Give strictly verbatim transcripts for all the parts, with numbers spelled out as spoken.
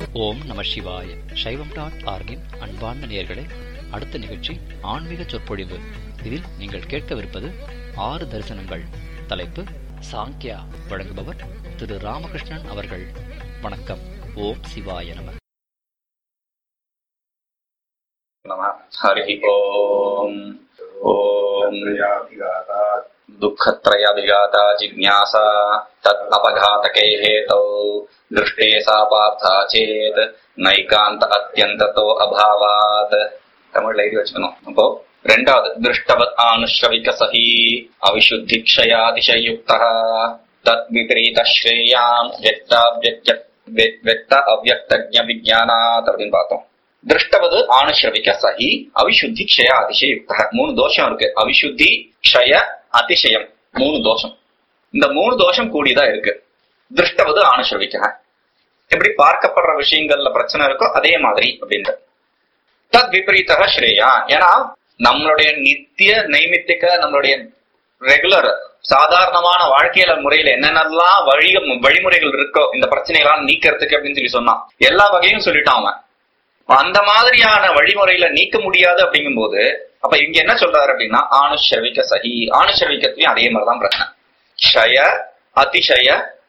ஓம் நம சிவாய. சைவம் டாட் ஆர்கின் அன்பார்ந்த நேயர்களே, அடுத்த நிகழ்ச்சி ஆன்மீக சொற்பொழிவு. இதில் நீங்கள் கேட்கவிருப்பது ஆறு தரிசனங்கள். தலைப்பு சாங்கியா. வழங்குபவர் திரு ராமகிருஷ்ணன் அவர்கள். வணக்கம். ஓம் சிவாய நம. ஹரி ஓம். ஓம் दुःखत्रय विघाता जिज्ञासा तत् अपघातके हेतौ दृष्टे सा पार्था चेत नैकांत अत्यंततो अभावात. தமிழ்ல எழுதி வச்சுக்கணும். அப்போ ரெண்டாவது திருஷ்டவத் ஆனுஷ்ரவிக சஹி அவிசுத்தி க்ஷயாதிசயுக்தः தத் விபரீத ஸ்ரேயாம் வியக்தாவ்யக்த வியக்த அவ்யக்தஜ்ஞ விஞ்ஞானாத் அப்படின்னு பார்த்தோம். திருஷ்டவது ஆனுஷ்ரவிக சஹி அவிசுத்தி க்ஷய அதிசயுக்தः. மூணு தோஷம் இருக்கு. அவிசுத்தி, க்ஷய, அதிசயம், மூணு தோஷம். இந்த மூணு தோஷம் கூடிதான் இருக்கு. திருஷ்டவது ஆனுஷ்ரவிக்க, எப்படி பார்க்கப்படுற விஷயங்கள்ல பிரச்சனை இருக்கோ அதே மாதிரி அப்படின்ற. தத் விபரீத ஸ்ரேயா, ஏன்னா நம்மளுடைய நித்திய நைமித்திக நம்மளுடைய ரெகுலர் சாதாரணமான வாழ்க்கையில முறையில என்னென்னலாம் வழி வழிமுறைகள் இருக்கோ இந்த பிரச்சனைகளாம் நீக்கிறதுக்கு அப்படின்னு சொல்லி சொன்னான். எல்லா வகையும் சொல்லிட்டான் அவன். அந்த மாதிரியான வழிமுறையில நீக்க முடியாது அப்படிங்கும் போது அப்ப இங்க என்ன சொல்றாரு அப்படின்னா ஆனுஷ்ரவிக சஹி. ஆனுஷ்ரவிக்கத்திலையும் அதே மாதிரிதான் பிரச்சனை. க்ஷய, அதிசய,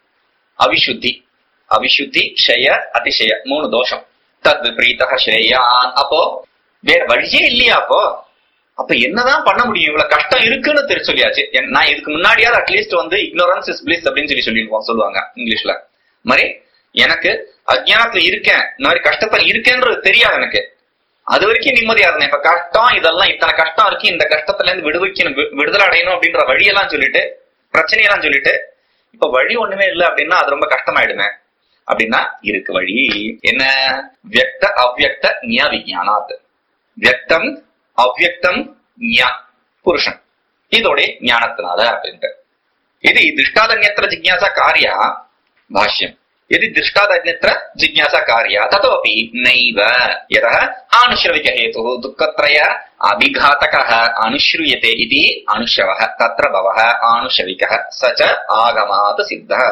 அவிசுத்தி. அவிசுத்தி, க்ஷய, அதிசய, மூணு தோஷம். தத் விபரீத ஸ்ரேயான். அப்போ வேற வழியே இல்லையா? அப்போ அப்ப என்னதான் பண்ண முடியும்? இவ்வளவு கஷ்டம் இருக்குன்னு தெரிஞ்சு சொல்லியாச்சு. நான் இதுக்கு முன்னாடியாவது அட்லீஸ்ட் வந்து இக்னோரன்ஸ் இஸ் பிளிஸ் அப்படின்னு சொல்லி சொல்லிடுவோம் சொல்லுவாங்க இங்கிலீஷ்ல. மாதிரி எனக்கு அஜ்ஞானத்துல இருக்கேன், இந்த மாதிரி கஷ்டத்துல இருக்கேன்றது தெரியாது எனக்கு. அது வரைக்கும் நிம்மதியா இருந்தேன். இப்ப கஷ்டம் இதெல்லாம் இத்தனை கஷ்டம் இருக்கு, இந்த கஷ்டத்துல இருந்து விடுவிக்கணும், விடுதலை அடையணும் அப்படின்ற வழியெல்லாம் சொல்லிட்டு பிரச்சனையெல்லாம் சொல்லிட்டு இப்ப வழி ஒண்ணுமே இல்லை அப்படின்னா அது ரொம்ப கஷ்டமாயிடுமே. அப்படின்னா இருக்கு வழி. என்ன? வியக்த அவ்யக்த ஞா விஞ்ஞானாத். வியக்தம் அவ்யக்தம் ஞா புருஷன், இதோட ஞானத்தினால அப்படின்ட்டு. இது திருஷ்டாதன்யத்திர ஜிக்ஞாசா காரியா பாஷ்யம். यदि दृष्टादन्यत्र जिज्ञासा कार्या ततोपि नैव यतः आनुश्रविक हेतुः दुःखत्रय अभिघातकः अनुश्रूयते इति अनुश्रवः तत्र भवः आनुश्रविकः स च आगमात् सिद्धः.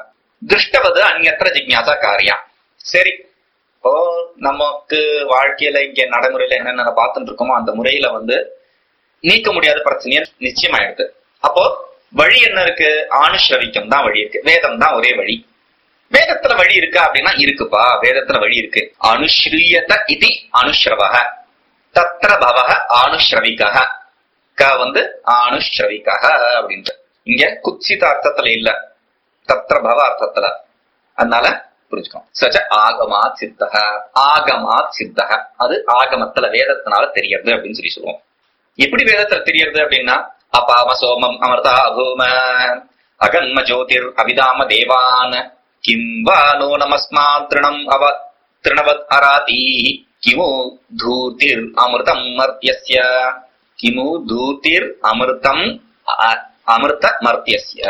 दृष्टवद् अन्यत्र जिज्ञासा कार्या. சரி, இப்போ நமக்கு வாழ்க்கையில இங்க நடைமுறையில என்னென்ன பார்த்துட்டு இருக்கோமோ அந்த முறையில வந்து நீக்க முடியாத பிரச்சனைய நிச்சயமாயிடுது. அப்போ வழி என்ன இருக்கு? ஆனுஷ்ரவிக்கம் தான் வழி இருக்கு. வேதம் தான் ஒரே வழி. வேதத்துல வழி இருக்கா அப்படின்னா இருக்குப்பா, வேதத்துல வழி இருக்கு. அனுஸ்ரீயத இதி அனுஸ்ரவஹ தத்ர பவஹ ஆனுஸ்ரவிகஹ. க வந்து ஆனுஸ்ரவிகஹ அப்படின்ற இங்க குத்சித அர்த்தத்துல இல்ல, தத்ர பவ அர்த்தத்துல. அதனால புரிஞ்சுக்கணும். சச்ச ஆகமாத் சித்தஹ. ஆகமாத் சித்தஹ, அது ஆகமத்துல வேதத்தினால தெரியறது அப்படின்னு சொல்லி சொல்லுவோம். எப்படி வேதத்துல தெரியறது அப்படின்னா அபாம சோமம் அமிர்தா அபூம அகன்ம ஜோதிர் அவிதாம தேவான் किं वा नो नमस्मात् तृणम् अव तृणवत् अराति किमु धूतिर् अमृतम् मर्त्यस्य. किमु धूतिर् अमृतम् अमृत मर्त्यस्य.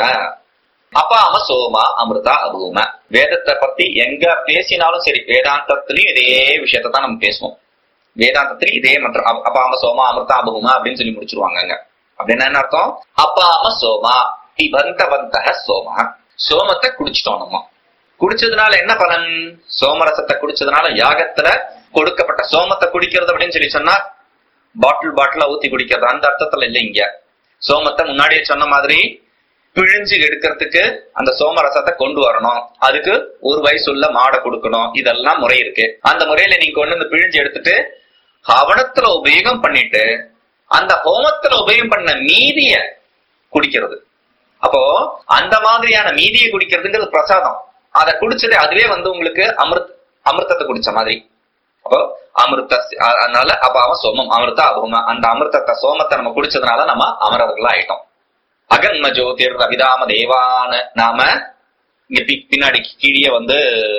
அபாம சோமா அமிர்தா அபூம. வேதத்தை பத்தி எங்க பேசினாலும் சரி, வேதாந்தத்திலையும் இதே விஷயத்த தான் நம்ம பேசுவோம். வேதாந்தத்திலையும் இதே மற்ற அபாம சோமா அமிர்தா அபூம அப்படின்னு சொல்லி முடிச்சிருவாங்க. அப்படின்னா என்ன அர்த்தம்? அபாம சோமா பிபந்தவந்தஹ சோமா. சோமத்தை குடிச்சிட்டோம். நம்ம குடிச்சதுனால என்ன பலன்? சோமரசத்தை குடிச்சதுனால யாகத்துல கொடுக்கப்பட்ட சோமத்தை குடிக்கிறது அப்படின்னு சொல்லி சொன்னா பாட்டில் பாட்டிலா ஊத்தி குடிக்கிறது அந்த அர்த்தத்துல இல்ல. இங்க சோமத்தை முன்னாடியே சொன்ன மாதிரி பிழிஞ்சு எடுக்கிறதுக்கு அந்த சோமரசத்தை கொண்டு வரணும். அதுக்கு ஒரு வயசுள்ள மாடை கொடுக்கணும். இதெல்லாம் முறை இருக்கு. அந்த முறையில நீங்க கொண்டு வந்து பிழிஞ்சு எடுத்துட்டு ஹவனத்துல உபயோகம் பண்ணிட்டு அந்த ஹோமத்துல உபயோகம் பண்ண மீதிய குடிக்கிறது. அப்போ அந்த மாதிரியான மீதியை குடிக்கிறதுங்கிறது பிரசாதம். அதை குடிச்சது அதுவே வந்து உங்களுக்கு அமிர்த அமிர்தத்தை குடிச்ச மாதிரி. அப்போ அமிர்த அதனால அபாவ சோமம் அமிர்த அபூம. அந்த அமிர்தத்தை சோமத்தை நம்ம குடிச்சதுனால நம்ம அமரர்களா ஆயிட்டோம். அகன்ம ஜோதிர் அபிதாம தேவான. நாம இங்க பின்னாடி கீழே வந்து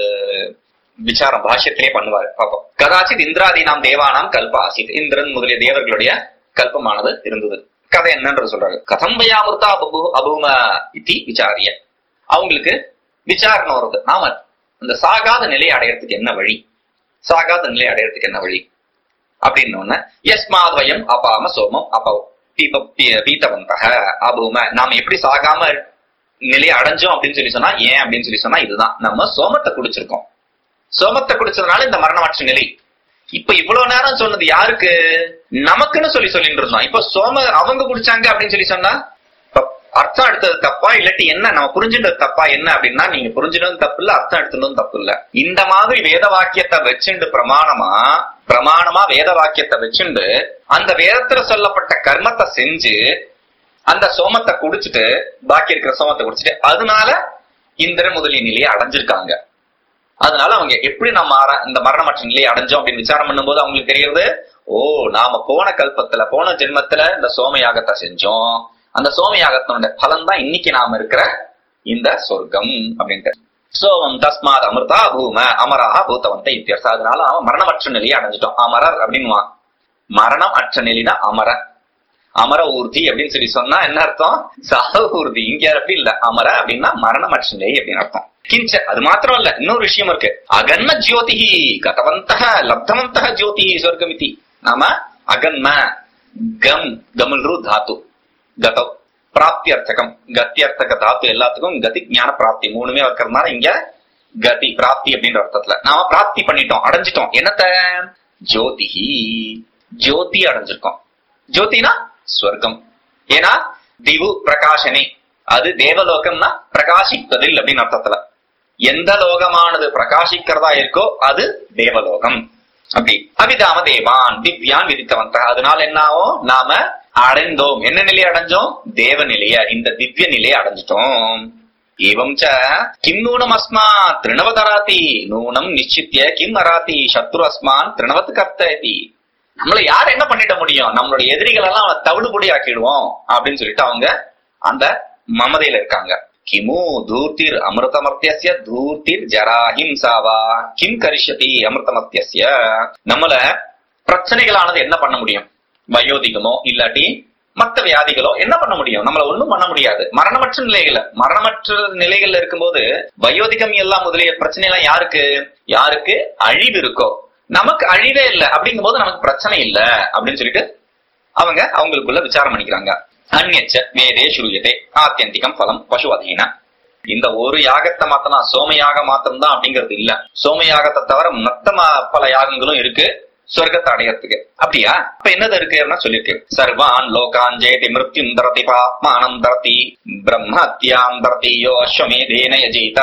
விசாரம் பாஷ்யத்திலே பண்ணுவாரு பாப்போம். கதாச்சித் இந்திராதி நாம் தேவானாம் கல்ப ஆசித். இந்திரன் முதலிய தேவர்களுடைய கல்பமானது இருந்தது. கதை என்னன்றது சொல்றாங்க. கதம் வயாமிருதா அபூம இத்தி விசாரிய. அவங்களுக்கு விசாரணை வருது. நாம இந்த சாகாத நிலையை அடையறதுக்கு என்ன வழி, சாகாத நிலை அடையறதுக்கு என்ன வழி அப்படின்னு யஸ்மாத்வயம் அபாம சோமம் அப்ப பீத்தவந்தக அபூம. நாம எப்படி சாகாம நிலையை அடைஞ்சோம் அப்படின்னு சொல்லி சொன்னா ஏன் அப்படின்னு சொல்லி சொன்னா இதுதான் நம்ம சோமத்தை குடிச்சிருக்கோம். சோமத்தை குடிச்சதுனால இந்த மரணமற்ற நிலை. இப்ப இவ்வளவு நேரம் சொன்னது யாருக்கு? நமக்குன்னு சொல்லி சொல்லிட்டு இருந்தோம். இப்ப சோம அவங்க குடிச்சாங்க அப்படின்னு சொல்லி சொன்னா அர்த்தம் எடுத்தது தப்பா இல்லாட்டி என்ன நம்ம புரிஞ்சுட்டது தப்பா என்ன அப்படின்னா, நீங்க புரிஞ்சுனதும் தப்பு இல்ல, அர்த்தம் எடுத்துனதும் தப்பு இல்ல. இந்த மாதிரி வேத வாக்கியத்தை வச்சுண்டு பிரமாணமா பிரமாணமா வேத வாக்கியத்தை வச்சுண்டு அந்த வேதத்துல சொல்லப்பட்ட கர்மத்தை செஞ்சு அந்த சோமத்தை குடிச்சிட்டு பாக்கி இருக்கிற சோமத்தை குடிச்சிட்டு அதனால இந்திர முதலிய நிலையை அடைஞ்சிருக்காங்க. அதனால அவங்க எப்படி நம்ம இந்த மரணமற்ற நிலையை அடைஞ்சோம் அப்படின்னு விசாரம் பண்ணும்போது அவங்களுக்கு தெரியுது, ஓ நாம போன கல்பத்துல போன ஜென்மத்துல இந்த சோம யாகத்தை செஞ்சோம், அந்த சோம யாகத்தோட பலன் தான் இன்னைக்கு நாம இருக்கிற இந்த சொர்க்கம் அப்படின்ட்டு. சோமம் தஸ்மாத் அமிர்தா பூம அமராக பூத்தவந்த இத்தியர்த்தம். அதனால அவன் மரணமற்ற நிலையை அடைஞ்சிட்டோம். அமரர் அப்படின்னுவான். மரணம் அற்ற நிலைனா அமர அமர ஊர்தி அப்படின்னு சொல்லி சொன்னா என்ன அர்த்தம்? சாக ஊர்தி. இங்க அப்படி இல்ல, அமர அப்படின்னா மரணமற்ற நிலை அப்படின்னு அர்த்தம். கிஞ்ச அது மாத்திரம் இல்ல, இன்னொரு விஷயம் இருக்கு. அகன்ம ஜோதிஹி கதவந்த லப்தவந்த ஜோதிஹி சொர்க்கமிதி. நாம அகன்ம கம் கமுல்ரு தாத்து கதவ் பிராப்தி அர்த்தகம் கத்தியர்த்தக தாத்து எல்லாத்துக்கும் கதி ஞான பிராப்தி மூணுமே வைக்கிறதுனால இங்க கதி பிராப்தி அப்படின்ற அர்த்தத்துல நாம பிராப்தி பண்ணிட்டோம், அடைஞ்சிட்டோம். என்னத்த? ஜோதிஹி ஜோதி அடைஞ்சிருக்கோம். ஜோதினா ஸ்வர்க்கம். ஏன்னா திவு பிரகாசனே, அது தேவலோகம்னா பிரகாசிப்பதில் அப்படின்னு அர்த்தத்துல. எந்த லோகமானது பிரகாசிக்கிறதா இருக்கோ அது தேவலோகம். அப்படி அவிதாம தேவான் திவ்யான் விதித்தவந்த. அதனால என்ன ஆகும்? நாம அடைந்தோம். என்ன நிலையை அடைஞ்சோம்? தேவ நிலைய, இந்த திவ்ய நிலையை அடைஞ்சிட்டோம். ஏவம் ச கிம் நூனம் அஸ்மா திருணவதராதி நூனம் நிச்சித்ய கிம் அராதி சத்ரு அஸ்மான் திருணவத்து கர்த்ததி. நம்மளை யார் என்ன பண்ணிட முடியும்? நம்மளுடைய எதிரிகள் எல்லாம் அவனை தவிடுபொடி ஆக்கிடுவோம் அப்படின்னு சொல்லிட்டு அவங்க அந்த மமதையில இருக்காங்க. கிமு தூர்த்திர் அமிர்தமர்த்திய தூர்த்திர் ஜராஹிம்சாவா கிம் கரிஷதி அமிர்தமர்த்திய. நம்மள பிரச்சனைகளானது என்ன பண்ண முடியும்? வயோதிகமோ இல்லாட்டி மற்ற வியாதிகளோ என்ன பண்ண முடியும்? நம்மள ஒண்ணும் பண்ண முடியாது. மரணமற்ற நிலைகள மரணமற்ற நிலைகள்ல இருக்கும்போது வயோதிகம் எல்லாம் முதலிய பிரச்சனை எல்லாம் யாருக்கு யாருக்கு அழிவு இருக்கோ, நமக்கு அழிவே இல்லை அப்படிங்கும் போது நமக்கு பிரச்சனை இல்ல அப்படின்னு சொல்லிட்டு அவங்க அவங்களுக்குள்ள விசாரம் பண்ணிக்கிறாங்க. அந்நியச்ச வேதே சுருயதே ஆத்தியந்திகம் பலம் பசுவதேன. இந்த ஒரு யாகத்தை மாத்தனா சோமயாக மாத்திரம் தான் அப்படிங்கிறது இல்ல. சோமயாகத்தை தவிர மொத்த பல யாகங்களும் இருக்கு சொர்க்கத்தை அடையறதுக்கு. அப்படியா? இப்ப என்னது இருக்கு சொல்லிருக்கு. சர்வான் லோகான் ஜெயதி மிருத்யும் தரதி பாத்மானம் தரதி பிரம்மத்யாம் தரதி யோ அஸ்வமேதேன யஜேத.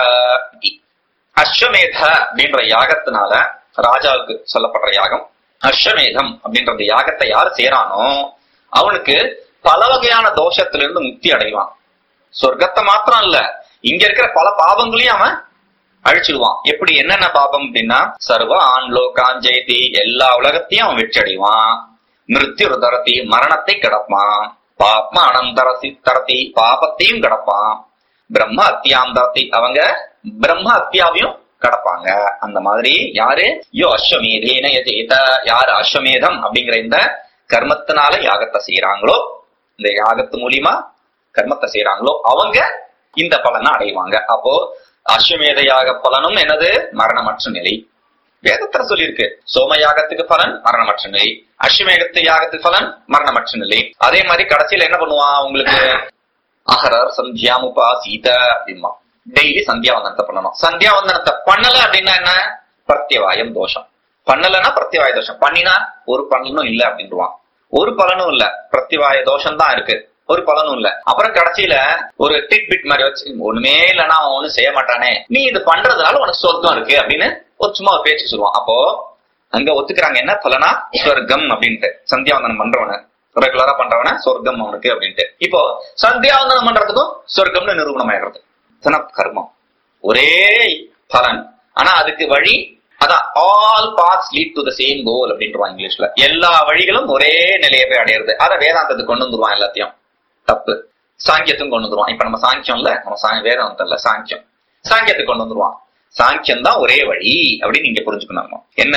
அஸ்வமேத அப்படின்ற யாகத்தினால ராஜாவுக்கு சொல்லப்படுற யாகம் அஸ்வமேதம் அப்படின்ற யாகத்தை யார் செய்யறானோ அவனுக்கு பல வகையான தோஷத்திலிருந்து முக்தி அடைவான். சொர்க்கத்தை மாத்திரம் இல்ல, இங்க இருக்கிற பல பாவங்களையும் அவன் அழிச்சிடுவான். எப்படி என்னென்ன பாபம் அப்படின்னா, சர்வ ஆண் லோகான் ஜெயதி எல்லா உலகத்தையும் அவன் வெற்றி அடைவான். மிருத்யு தரதி மரணத்தை கிடப்பான். பாப்மா அனந்தரசி தரதி பாபத்தையும் கிடப்பான். பிரம்ம அத்தியாம் தரதி அவங்க பிரம்ம அத்தியாவையும் கடப்பாங்க. அந்த மாதிரி யாரு? யோ அஸ்வமேதேன யஜேத. யாரு அஸ்வமேதம் அப்படிங்கிற இந்த கர்மத்தினால யாகத்தை செய்யறாங்களோ, இந்த யாகத்து மூலியமா கர்மத்தை செய்யறாங்களோ அவங்க இந்த பலனை அடைவாங்க. அப்போ அஸ்வமேத யாக பலனும் என்னது? மரணமற்ற நிலை. வேதத்துல சொல்லியிருக்கு. சோம யாகத்துக்கு பலன் மரணமற்ற நிலை, அஸ்வமேகத்து யாகத்துக்கு பலன் மரணமற்ற நிலை. அதே மாதிரி கடைசியில என்ன பண்ணுவான்? உங்களுக்கு அகரர் சந்தியாமுபா சீத அப்படிமா டெய்லி சந்தியாவந்தனத்தை பண்ணணும். சந்தியாவந்தனத்தை பண்ணல அப்படின்னா என்ன? பிரத்யவாயம் தோஷம். பண்ணலன்னா பிரத்யவாய தோஷம், பண்ணினா ஒரு பலனும் இல்ல அப்படின்டுவான். ஒரு பலனும் இல்ல, பிரத்யவாய தோஷம் தான் இருக்கு, ஒரு பலனும் இல்ல. அப்புறம் கடைசியில ஒரு டிட் பிட் மாதிரி வச்சு ஒண்ணுமே இல்லைன்னா அவன் ஒண்ணும் செய்ய மாட்டானே, நீ இது பண்றதுனால உனக்கு சொர்க்கம் இருக்கு அப்படின்னு ஒரு சும்மா ஒரு பேச்சு சொல்லுவான். அப்போ அங்க ஒத்துக்கிறாங்க என்ன பலனா? சொர்க்கம் அப்படின்ட்டு. சந்தியாவந்தனம் பண்றவன ரெகுலரா பண்றவன சொர்க்கம் அவனுக்கு அப்படின்ட்டு. இப்போ சந்தியாவந்தனம் பண்றதுக்கும் சொர்க்கம்னு நிரூபணம் ஆயிடுறது. கர்மம் ஒரே பலன், ஆனா அதுக்கு வழி அதான் all paths lead to the same goal அப்படின்றான் இங்கிலீஷ்ல. எல்லா வழிகளும் ஒரே நிலையை போய் அடையிறது. அதை வேதாந்தத்துக்கு கொண்டு வந்துருவான். எல்லாத்தையும் தப்பு. சாங்கியத்துக்கும் கொண்டு வந்துருவான். இப்ப நம்ம சாங்கியம் இல்ல, நம்ம வேதாந்தம் இல்ல, சாங்கியம். சாங்கியத்துக்கு கொண்டு வந்துருவான். சாங்கியம் தான் ஒரே வழி அப்படின்னு நீங்க புரிஞ்சுக்கணும். என்ன?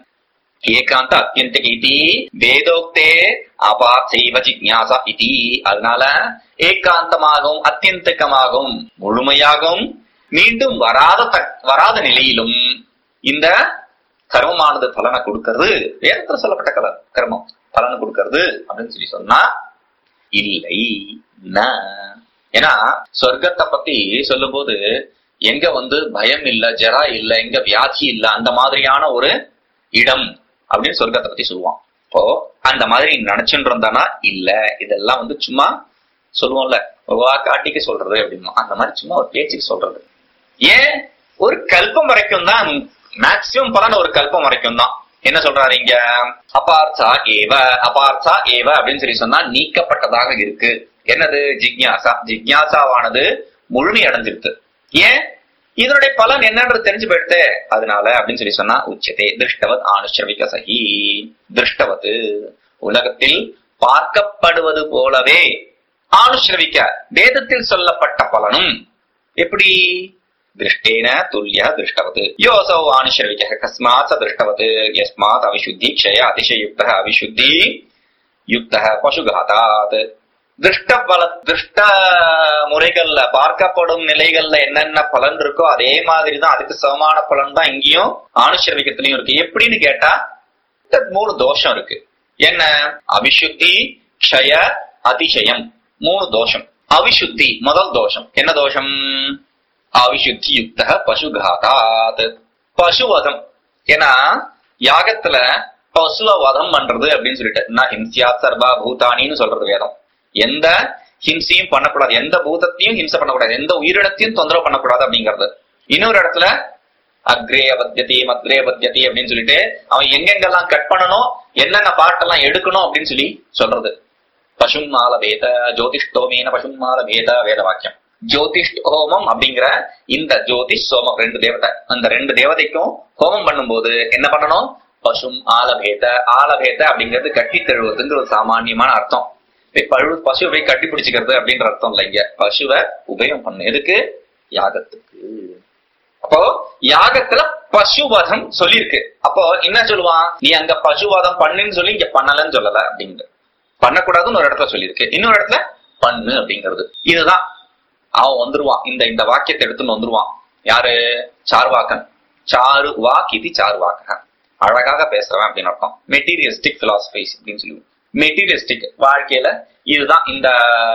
ஏகாந்த அத்தியந்த இதி வேதோக்தே அபார்த்தைவ ஜிக்ஞாசா இதி. அதனால ஏகாந்தமாகவும் அத்தியந்தகமாகவும் முழுமையாகவும் மீண்டும் வராத வராத நிலையிலும் இந்த கர்மமானது பலனை கொடுக்கிறது. வேதத்துல சொல்லப்பட்ட கல கர்மம் பலனை கொடுக்கிறது அப்படின்னு சொல்லி சொன்னா இல்லை. ஏன்னா சொர்க்கத்தை பத்தி சொல்லும் போது எங்க வந்து பயம் இல்ல, ஜரா இல்ல, எங்க வியாதி இல்ல, அந்த மாதிரியான ஒரு இடம் அப்படின்னு சொர்க்கத்தை பத்தி சொல்லுவான். இப்போ அந்த மாதிரி நினைச்சுட்டு இருந்தானா இல்ல, இதெல்லாம் வந்து சும்மா சொல்லுவோம்ல வா காட்டிக்கு சொல்றது அப்படின்னா, அந்த மாதிரி சும்மா ஒரு பேச்சுக்கு சொல்றது. ஏன் ஒரு கல்பம் வரைக்கும் தான், மேக்சிமம் பலன் ஒரு கல்பம் வரைக்கும் தான். என்ன சொல்றாரு இங்க, அபார்த்தா ஏவ அபார்த்தா ஏவ அப்படின்னு சொல்லி சொன்னா நீக்கப்பட்டதாக இருக்கு. என்னது, ஜிக்ஞாசா. ஜிக்ஞாசாவானது முழுமை அடைஞ்சிருக்கு. ஏன், இதனுடைய பலன் என்னன்றது தெரிஞ்சு போயிடுது அதனால அப்படின்னு சொல்லி சொன்னா உச்சதே திருஷ்டவத் ஆனுஷ்ரவிக சகி. திருஷ்டவத்து உலகத்தில் பார்க்கப்படுவது போலவே, ஆனுஷ்ரவிக்க வேதத்தில் சொல்லப்பட்ட பலனும் எப்படி, திருஷ்டேன துல்லிய திருஷ்டவத் யோசௌ ஆனுஷ்ரவிக கஸ்மாத் திருஷ்டவத் யஸ்மாத் அவிசுத்தி க்ஷய அதிசயுக்த அவிசுத்தி யுக்த பசுகாதாத். திருஷ்ட பல திருஷ்ட முறைகள்ல பார்க்கப்படும் நிலைகள்ல என்னென்ன பலன் இருக்கோ அதே மாதிரிதான், அதுக்கு சமமான பலன் தான் இங்கேயும் ஆனுஷ்ரவிகத்திலையும் இருக்கு. எப்படின்னு கேட்டா மூணு தோஷம் இருக்கு. என்ன, அவிசுத்தி க்ஷய அதிசயம், மூணு தோஷம். அவிசுத்தி முதல் தோஷம். என்ன தோஷம், அவிசுத்தி யுக்த பசுகாதாத், பசுவதம். ஏன்னா யாகத்துல பசுவ வதம் பண்றது அப்படின்னு சொல்லிட்டு நான் ஹிம்சியா சர்வா பூதானின்னு சொல்றது வேதம். எந்த ஹிம்சையும் பண்ணக்கூடாது, எந்த பூதத்தையும் ஹிம்சை பண்ணக்கூடாது, எந்த உயிரினத்தையும் தொந்தரவு பண்ணக்கூடாது அப்படிங்கிறது. இன்னொரு இடத்துல அக்ரே வத்தியதி மத்ரே வத்தியதி அப்படின்னு சொல்லிட்டு அவன் எங்கெங்கெல்லாம் கட் பண்ணணும், என்னென்ன பாட்டெல்லாம் எடுக்கணும் அப்படின்னு சொல்லி சொல்றது. பசுமால வேத ஜோதிஷ்டோமேன பசுமால வேத வேத வாக்கியம். ஜோதிஷ் ஹோமம் அப்படிங்கிற இந்த ஜோதிஷ் சோமம் ரெண்டு தேவதை, அந்த ரெண்டு தேவதைக்கும் ஹோமம் பண்ணும்போது என்ன பண்ணணும், பசும் ஆலபேத. ஆலபேத அப்படிங்கிறது கட்டி தழுவுறதுங்கிற ஒரு சாமானியமான அர்த்தம். பழு பசுவை கட்டி பிடிச்சுக்கிறது அப்படின்ற அர்த்தம் இல்ல. இங்க பசுவை உபயோகம் பண்ணு எதுக்கு, யாகத்துக்கு. அப்போ யாகத்துல பசுவதம் சொல்லியிருக்கு. அப்போ என்ன சொல்லுவான், நீ அங்க பசுவதம் பண்ணுன்னு சொல்லி இங்க பண்ணலன்னு சொல்லல அப்படிங்கிற, பண்ணக்கூடாதுன்னு ஒரு இடத்துல சொல்லியிருக்கு, இன்னொரு இடத்துல பண்ணு அப்படிங்கிறது. இதுதான் அவன் வந்துருவான், இந்த இந்த வாக்கியத்தை எடுத்துன்னு வந்துருவான். யாரு, சார்வாக்கன். சாரு வாக் இது சார்வாக்க, அழகாக பேசுறவன் அப்படின்னு அர்த்தம். மெட்டீரியலிஸ்டிக் பிலாசபிஸ் அப்படின்னு சொல்லுவோம். மெட்டீரியலிஸ்டிக் வாழ்க்கையில இதுதான், இந்த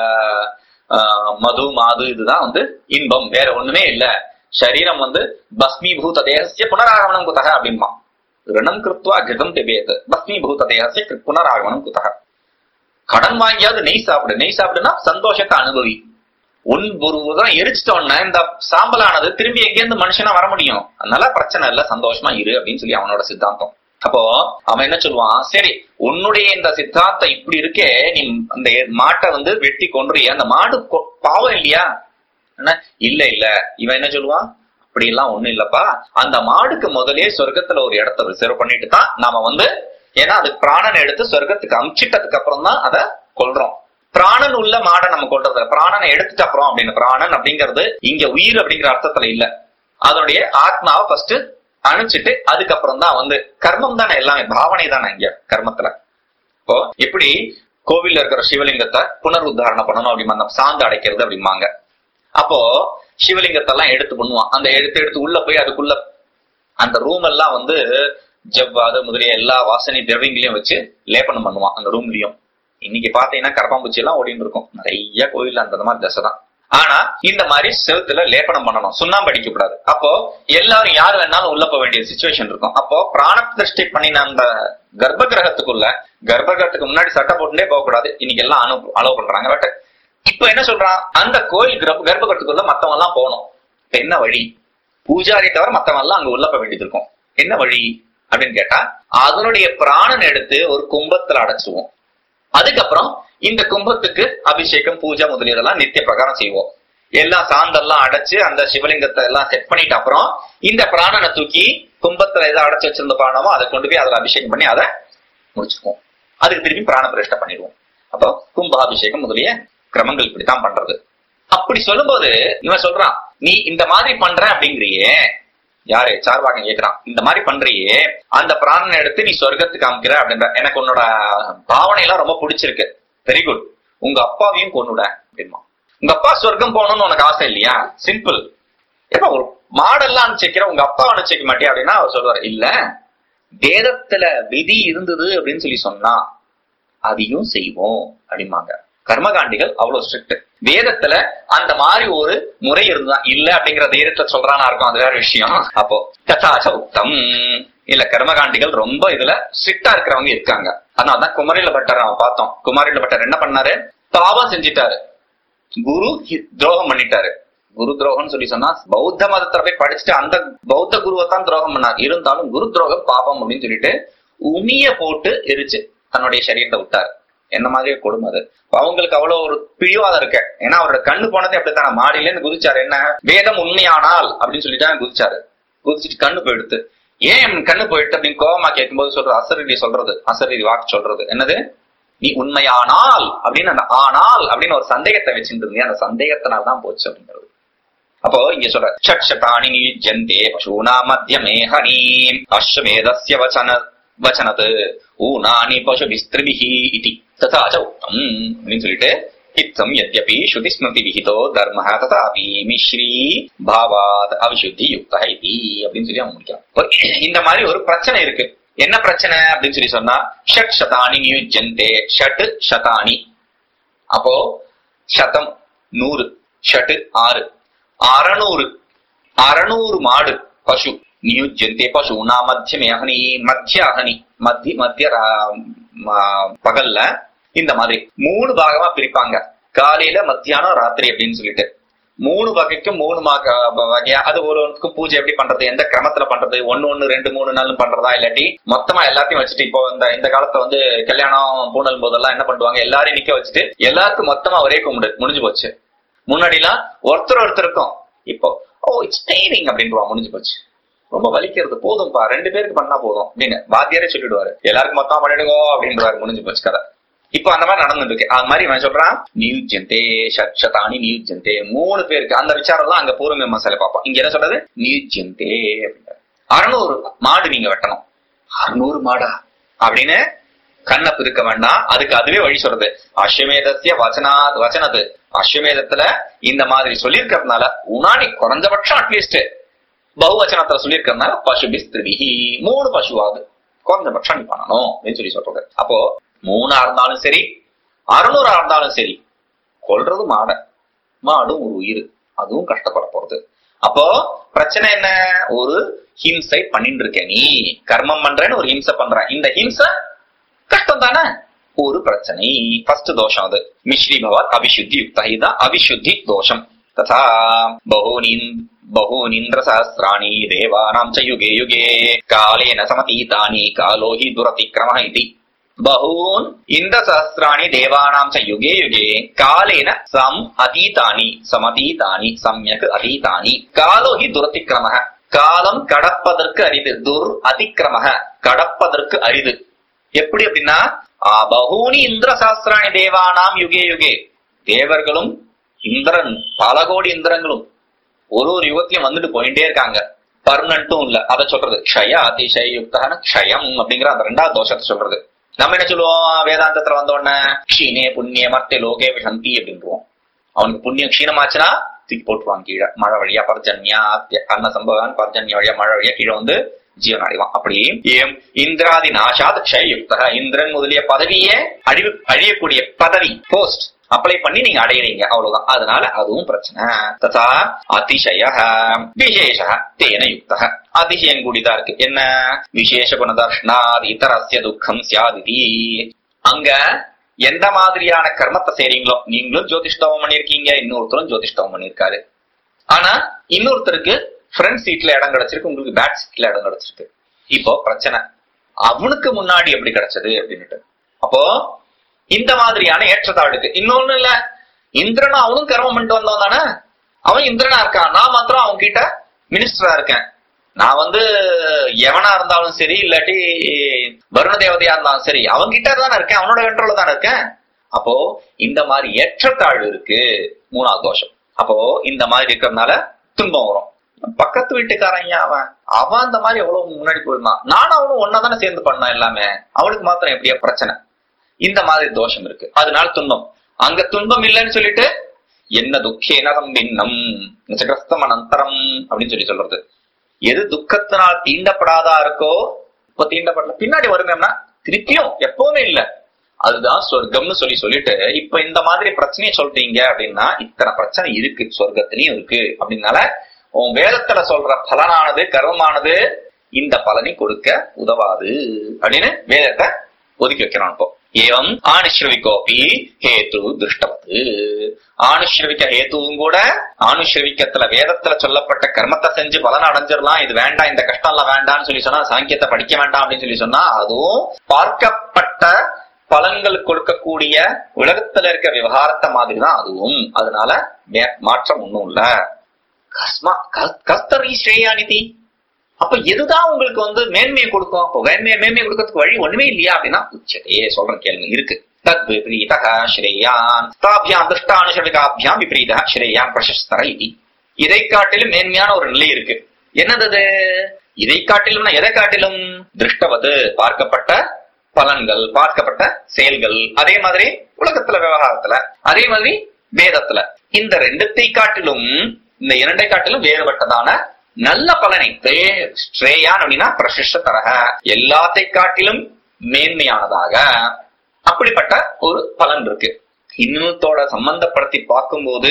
மது மாது இதுதான் வந்து இன்பம், வேற ஒண்ணுமே இல்ல. சரீரம் வந்து பஸ்மீபூத தேகசிய புனராகமனம் குதக அப்படின்பா. ரிணம் கிருத்வா கிருதம் திபேத் பஸ்மீபூத தேகசிய புனராகமனம் குதக. கடன் வாங்கியாவது நெய் சாப்பிடு, நெய் சாப்பிடுனா சந்தோஷத்தை அனுபவி. ஒன் ஒரு எரிச்சிட்டோன்னா இந்த சாம்பலானது திரும்பி எங்கேருந்து மனுஷனா வர முடியும், அதனால பிரச்சனை இல்ல, சந்தோஷமா இரு அப்படின்னு சொல்லி அவனோட சித்தாந்தம். அப்போ அவன் என்ன சொல்லுவான், சரி உன்னுடைய இந்த சித்தாந்தம் இப்படி இருக்கே, நீ அந்த மாட்டை வந்து வெட்டி கொன்றிய, அந்த மாடு பாவம் இல்லையா, இல்ல இல்ல. இவன் என்ன சொல்லுவான், அப்படி எல்லாம் ஒண்ணும் இல்லப்பா, அந்த மாடுக்கு முதலே சொர்க்கத்துல ஒரு இடத்த ரிசர்வ் பண்ணிட்டு தான் நாம வந்து, ஏன்னா அது பிராணன் எடுத்து சொர்க்கத்துக்கு அமிச்சிட்டதுக்கு அப்புறம் தான் அதை கொல்றோம். பிராணன் உள்ள மாடை நம்ம கொல்றது, பிராணனை எடுத்துட்டு அப்புறம் அப்படின்னு. பிராணன் அப்படிங்கிறது இங்க உயிர் அப்படிங்கிற அர்த்தத்துல இல்ல, அதனுடைய ஆத்மாவை ஃபர்ஸ்ட் அனுப்பிச்சிட்டு அதுக்கப்புறம் தான் வந்து கர்மம் தானே, எல்லாமே பாவனை தானே இங்க கர்மத்துல. இப்போ எப்படி கோவில்ல இருக்கிற சிவலிங்கத்தை புனர் உத்தாரணம் பண்ணணும் அப்படிமா, சாந்து அடைக்கிறது அப்படிம்பாங்க. அப்போ சிவலிங்கத்தை எல்லாம் எடுத்து பண்ணுவான், அந்த எடுத்து எடுத்து உள்ள போய் அதுக்குள்ள அந்த ரூம் எல்லாம் வந்து ஜவ்வாது முதலிய எல்லா வாசனை திரவியங்களையும் வச்சு லேபனம் பண்ணுவான் அந்த ரூம்லயும். இன்னைக்கு பாத்தீங்கன்னா கரப்பாம்பூச்சி எல்லாம் ஓடின்னு இருக்கும் நிறைய கோவில், அந்த மாதிரி தசை தான். ஆனா இந்த மாதிரி செவத்துல லேபனம் பண்ணணும், சுண்ணாம்பு அடிக்க கூடாது. அப்போ எல்லாரும் யாரு வேணாலும் உள்ள போக வேண்டிய சிச்சுவேஷன் இருக்கும். அப்போ பிராண பிரதிஷ்டை பண்ணின அந்த கர்ப்ப கிரகத்துக்குள்ள, கர்ப்ப கிரகத்துக்கு முன்னாடி சட்டை போட்டுட்டே போக கூடாது, இன்னைக்கு எல்லாம் அனு அலோவ் பண்றாங்க. பட் இப்ப என்ன சொல்றான், அந்த கோயில் கர்ப்ப கிரகத்துக்குள்ள மத்தவங்க எல்லாம் போகணும். என்ன வழி, பூஜாரி தவிர மத்தவங்க எல்லாம் அங்க உள்ள போக வேண்டியது இருக்கும். என்ன வழி அப்படின்னு கேட்டா, அதனுடைய பிராணன் எடுத்து ஒரு கும்பத்துல அடைச்சுவோம். அதுக்கப்புறம் இந்த கும்பத்துக்கு அபிஷேகம் பூஜை முதலியதெல்லாம் நித்திய பிரகாரம் செய்வோம். எல்லாம் சாந்தெல்லாம் அடைச்சு அந்த சிவலிங்கத்தை எல்லாம் செட் பண்ணிட்டு அப்புறம் இந்த பிராணனை தூக்கி கும்பத்துல எதை அடைச்சு வச்சிருந்த பிராணமோ அதை கொண்டு போய் அதுல அபிஷேகம் பண்ணி அதை முடிச்சுக்குவோம். அதுக்கு திருப்பி பிராண பிரதிஷ்டை பண்ணிடுவோம். அப்போ கும்பாபிஷேகம் முதலிய கிரமங்கள் இப்படித்தான் பண்றது. அப்படி சொல்லும்போது இவன் சொல்றான், நீ இந்த மாதிரி பண்ற அப்படிங்கிறியே, யாரு சார்வாக்கம் கேட்கிறான், இந்த மாதிரி பண்றியே அந்த பிராணனை எடுத்து நீ சொர்க்கத்துக்கு அமைக்கிற அப்படின்ற, எனக்கு உன்னோட பாவனை எல்லாம் ரொம்ப பிடிச்சிருக்கு, வெரி குட், உங்க அப்பாவையும் கொன்னுட அப்படிமா. உங்க அப்பா சொர்க்கம் போகணும்னு உனக்கு ஆசை இல்லையா, சிம்பிள். எப்ப ஒரு மாடெல்லாம் அனுப்பிச்சிக்கிற உங்க அப்பா அனுப்பிச்சிக்க மாட்டியா அப்படின்னா அவர் சொல்லுவார், இல்ல வேதத்துல விதி இருந்தது அப்படின்னு சொல்லி சொன்னா அதையும் செய்வோம் அப்படிமாங்க. கர்மகாண்டிகள் அவ்வளவு ஸ்ட்ரிக்ட். வேதத்துல அந்த மாதிரி ஒரு முறை இருந்தா இல்ல அப்படிங்கிற தைரியத்தை சொல்றானா இருக்கும், அது வேற விஷயம். அப்போ ததாச்ச உக்தம் இல்ல, கர்மகாண்டிகள் ரொம்ப இதுல ஸ்ட்ரிக்டா இருக்கிறவங்க இருக்காங்க. அதனாலதான் குமரில பட்டர் அவன் பார்த்தோம். குமாரில பட்டர் என்ன பண்ணாரு, பாவம் செஞ்சிட்டாரு, குரு துரோகம் பண்ணிட்டாரு. குரு துரோகம் சொல்லி சொன்னா பௌத்த மதத்துல போய் படிச்சுட்டு அந்த பௌத்த குருவை தான் துரோகம் பண்ணார். இருந்தாலும் குரு துரோகம் பாபம் அப்படின்னு சொல்லிட்டு உமிய போட்டு எரிச்சு தன்னுடைய சரீரத்தை விட்டாரு. என்ன மாதிரியே கொடுமை அது. அவங்களுக்கு அவ்வளவு ஒரு பிடிவாதம் இருக்கு. ஏன்னா அவரோட கண்ணு போனதே அப்படித்தான, மாடியில இருந்து குதிச்சாரு. என்ன வேதம் உண்மையானால் அப்படின்னு சொல்லிட்டு குதிச்சாரு. குதிச்சுட்டு கண்ணு போயிடுத்து. ஏன் கண்ணு போயிட்டு அப்படின்னு கோபமா கேட்கும்போது சொல்றது அசரீரி சொல்றது, அசரீரி வாக்கு சொல்றது என்னது, நீ உண்மையானால் அப்படின்னு அந்த ஆனால் அப்படின்னு ஒரு சந்தேகத்தை வச்சுட்டு இருந்தீங்க, அந்த சந்தேகத்தினால்தான் போச்சு அப்படிங்கிறது. அப்போ இங்க சொல்ற ஷட்சதானி நியுஜ்யந்தே பசூனா மத்யமே ஹனி அஸ்வமேதஸ்ய வசன வசனது ஊனானி பசு விஸ்திரிபிஹி இதி ததாச்ச உக்தம் அப்படின்னு சொல்லிட்டு இத்தம் யத்யபி ஸ்ருதி ஸ்மிருதி விஹிதோ தர்மஹ ததாபி மிஸ்ரீ பாவாத் அவிசுத்தி யுக்தஹ இதி அப்படின்னு சொல்லி அவன் முடிக்கிறான். இந்த மாதிரி ஒரு பிரச்சனை இருக்கு. என்ன பிரச்சனை அப்படின்னு சொல்லி சொன்னா ஷட் சதானி நியுஜ்யந்தே, ஷட் சதானி அப்போ சதம் நூறு, ஷட் ஆறு, அறநூறு அறநூறு மாடு பசு நியுஜ்யந்தே பசுனா மத்தியமே அகனி, மத்திய அகனி மத்திய மத்திய பகல்ல இந்த மாதிரி மூணு பாகமா பிரிப்பாங்க. காலையில மத்தியானம் ராத்திரி அப்படின்னு சொல்லிட்டு மூணு வகைக்கும் மூணு வகையா அது ஒருவனுக்கும் பூஜை எப்படி பண்றது, எந்த கிரமத்துல பண்றது, ஒன்னு ஒண்ணு ரெண்டு மூணு நாள் பண்றதா இல்லாட்டி மொத்தமா எல்லாத்தையும் வச்சுட்டு இப்போ இந்த இந்த காலத்துல வந்து கல்யாணம் பூணல் போதெல்லாம் என்ன பண்ணுவாங்க, எல்லாரையும் நிக்க வச்சுட்டு எல்லாருக்கும் மொத்தமா ஒரே கும்பிடு முடிஞ்சு போச்சு. முன்னாடி எல்லாம் ஒருத்தர் ஒருத்தருக்கும், இப்போ ஓ இட்ஸ் பெயினிங் அப்படின்ட்டு முடிஞ்சு போச்சு, ரொம்ப வலிக்கிறது போதும்பா ரெண்டு பேருக்கு பண்ணா போதும் அப்படின்னு வாத்தியாரே சொல்லிடுவாரு, எல்லாருக்கும் மொத்தமா பண்ணிடுங்கோ அப்படின்றாரு, முடிஞ்சு போச்சு கதை. இப்போ அந்த மாதிரி நடந்துட்டு இருக்கு. அது மாதிரி இவன் சொல்றான் நியுஜ்யந்தே ஷட்சதானி நியுஜ்யந்தே, மூணு பேருக்கு அந்த விசாரம் தான் அங்க பூர்வ மசாலை பார்ப்போம். இங்க என்ன சொல்றது நியுஜ்யந்தே அப்படின்றாரு. அறுநூறு மாடு நீங்க வெட்டணும். அறுநூறு மாடா அப்படின்னு கண்ணை பிரிக்க வேண்டாம், அதுக்கு அதுவே வழி சொல்றது. அஸ்வமேதத்திய வச்சனா வச்சனது அஸ்வமேதத்துல இந்த மாதிரி சொல்லியிருக்கிறதுனால உனானி குறைஞ்சபட்சம் அட்லீஸ்ட் பகுவச்சனத்துல சொல்லியிருக்கிறதுனால பசுபி ஸ்திரிஹி, மூணு பசுவாது குறைஞ்சபட்சம் நீ பண்ணணும் அப்படின்னு சொல்லி சொல்றது. அப்போ மூணா இருந்தாலும் சரி அறுநூறா இருந்தாலும் சரி கொல்றது மாட, மாடும் ஒரு உயிர், அதுவும் கஷ்டப்பட போறது. அப்போ பிரச்சனை என்ன, ஒரு ஹிம்சை பண்ணிட்டு இருக்க, நீ கர்மம் பண்றேன்னு ஒரு ஹிம்சை பண்ற, இந்த ஹிம்சை கஷ்டம் தானே, ஒரு பிரச்சனை. ஃபர்ஸ்ட் தோஷம் அது மிஸ்ரீ பவாத் அவிசுத்தி யுக்தா, இதுதான் அவிசுத்தி தோஷம். ததா பகூனி பகூனிந்திர சஹஸ்ராணி தேவானாம் ச யுகே யுகே காலேன சமதீதானி காலோ ஹி துரதிக்ரமஹ இதி. பகூன் இந்திர சஹஸ்ராணி தேவானாம் ச யுகே யுகே காலேன சம் அதீதானி சமதீதானி சம்யக் அதீதானி காலோ ஹி துரதிக்ரமஹ, காலம் கடப்பதற்கு அரிது, துர் அதிக்கிரமஹ கடப்பதற்கு அரிது. எப்படி அப்படின்னா பகூனி இந்திர சஹஸ்ராணி தேவானாம் யுகே யுகே, தேவர்களும் இந்திரன் பல கோடி இந்திரங்களும் ஒரு ஒரு யுகத்திலையும் வந்துட்டு போயிட்டே இருக்காங்க, பர்மனன்ட்டும் இல்ல. அதை சொல்றது க்ஷய அதிசய யுக்தான க்ஷயம் அப்படிங்கிற அந்த ரெண்டாவது தோஷத்தை சொல்றது. நம்ம என்ன சொல்லுவோம், வேதாந்தத்துல வந்த உடனே க்ஷீணே புண்ணிய மர்த்தே லோகே விசந்தி அப்படின்ட்டுவோம். அவனுக்கு புண்ணியம் க்ஷீணமாச்சுன்னா தூக்கி போட்டுருவான் கீழே, மழை வழியா பர்ஜன்யா அன்ன சம்பவான் பர்ஜன்யா வழியா மழை வழியா கீழே வந்து ஜீவன் அடைவான். அப்படி ஏம் இந்திராதி நாசாத் க்ஷய யுக்தா, இந்திரன் முதலிய பதவியே அழிவு அழியக்கூடிய பதவி போஸ்ட் அப்ளை பண்ணி நீங்க அடையிறீங்க, அவ்வளவுதான். அதனால அதுவும் பிரச்சனை. ததா அதிசய விசேஷ தேன யுக்தः, அதிசயம் கூடிதான் இருக்கு. என்ன விசேஷ குணதர்ஷனாத் இதரஸ்ய துக்கம் ஸ்யாதிதி. அங்க எந்த மாதிரியான கர்மத்தை செய்றீங்களோ, நீங்களும் ஜோதிஷ்டவம் பண்ணிருக்கீங்க, இன்னொருத்தரும் ஜோதிஷ்டவம் பண்ணிருக்காரு, ஆனா இன்னொருத்தருக்கு ஃப்ரண்ட் சீட்ல இடம் கிடைச்சிருக்கு, உங்களுக்கு பேக் சீட்ல இடம் கிடைச்சிருக்கு. இப்போ பிரச்சனை அவனுக்கு முன்னாடி எப்படி கிடைச்சது அப்படின்னுட்டு. அப்போ இந்த மாதிரியான ஏற்றத்தாழ்வுக்கு இன்னொன்னு இல்ல, இந்திரனா அவனும் கர்மம் பண்ணிட்டு வந்தவன் தானே, அவன் இந்திரனா இருக்கான், நான் மாத்திரம் அவன் கிட்ட மினிஸ்டரா இருக்கேன். நான் வந்து எவனா இருந்தாலும் சரி இல்லாட்டி வருண தேவதையா இருந்தாலும் சரி அவன் கிட்ட தானே இருக்கேன், அவனோட கண்ட்ரோல்ல தானே இருக்கேன். அப்போ இந்த மாதிரி ஏற்றத்தாழ்வு இருக்கு, மூணாவது தோஷம். அப்போ இந்த மாதிரி இருக்கிறதுனால துன்பம் வரும். பக்கத்து வீட்டுக்காரன் அவன் அவன் அந்த மாதிரி எவ்வளவு முன்னாடி போயிருந்தான், நானும் அவனும் ஒன்னா தானே சேர்ந்து பண்ணான் எல்லாமே, அவனுக்கு மாத்திரம் எப்படியா பிரச்சனை. இந்த மாதிரி தோஷம் இருக்கு, அதனால துன்பம். அங்க துன்பம் இல்லைன்னு சொல்லிட்டு என்ன துக்கேன சம்பின்னம் நிச்சகிரஸ்தம் அனந்தரம் அப்படின்னு சொல்லி சொல்றது. எது துக்கத்தினால் தீண்டப்படாதா இருக்கோ இப்ப தீண்டப்படல, பின்னாடி வருங்கன்னா திருப்பியும் எப்பவுமே இல்ல, அதுதான் சொர்க்கம்னு சொல்லி சொல்லிட்டு இப்ப இந்த மாதிரி பிரச்சனையை சொல்றீங்க அப்படின்னா இத்தனை பிரச்சனை இருக்கு சொர்க்கத்திலயும் இருக்கு அப்படின்னால உன் வேதத்துல சொல்ற பலனானது கர்மமானது இந்த பலனை கொடுக்க உதவாது அப்படின்னு வேதத்தை ஒதுக்கி வைக்கிறான். இப்போ ஏவம் ஆணுஷ்ரவிகோபி ஹேத்து திருஷ்டவது, ஆணுஷ்ரவிக்க ஹேத்துவும் கூட ஆணுஷ்ரவிக்கத்துல வேதத்துல சொல்லப்பட்ட கர்மத்தை செஞ்சு பலன் அடைஞ்சிடலாம், இது வேண்டாம் இந்த கஷ்டம் எல்லாம் வேண்டாம்னு சொல்லி சொன்னா, சாங்கியத்தை படிக்க வேண்டாம் அப்படின்னு சொல்லி சொன்னா அதுவும் பார்க்கப்பட்ட பலன்கள் கொடுக்கக்கூடிய உலகத்துல இருக்க விவகாரத்தை மாதிரிதான் அதுவும். அதனால மாற்றம் ஒண்ணும் இல்ல. கஸ்மா கஸ்தரி ஸ்ரேயாநிதி, அப்ப எதுதான் உங்களுக்கு வந்து மேன்மையை கொடுக்கும்? அப்போ மேன்மையை மேன்மையை கொடுக்கறதுக்கு வழி ஒண்ணுமே இல்லையா அப்படின்னா உச்சதே சொல்றேன் கேள்வி இருக்கு. தத் விபரீதः ஸ்ரேயான் தாபியாம் திருஷ்டானுஷவிகாபியாம் விபரீதः ஸ்ரேயான் பிரசஸ்தர இதி. இதை காட்டிலும் மேன்மையான ஒரு நிலை இருக்கு. என்னது இதை காட்டிலும்? எதை காட்டிலும்? திருஷ்டவது பார்க்கப்பட்ட பலன்கள், பார்க்கப்பட்ட செயல்கள், அதே மாதிரி உலகத்துல விவகாரத்துல, அதே மாதிரி வேதத்துல, இந்த ரெண்டத்தை காட்டிலும் இந்த இரண்டை காட்டிலும் வேறுபட்டதான நல்ல பலனை ஸ்ரேயான் அப்படின்னா பிரசிஷ்டதரக எல்லாத்தை காட்டிலும் மேன்மையானதாக அப்படிப்பட்ட ஒரு பலன் இருக்கு. இன்னொத்தோட சம்பந்தப்படுத்தி பார்க்கும்போது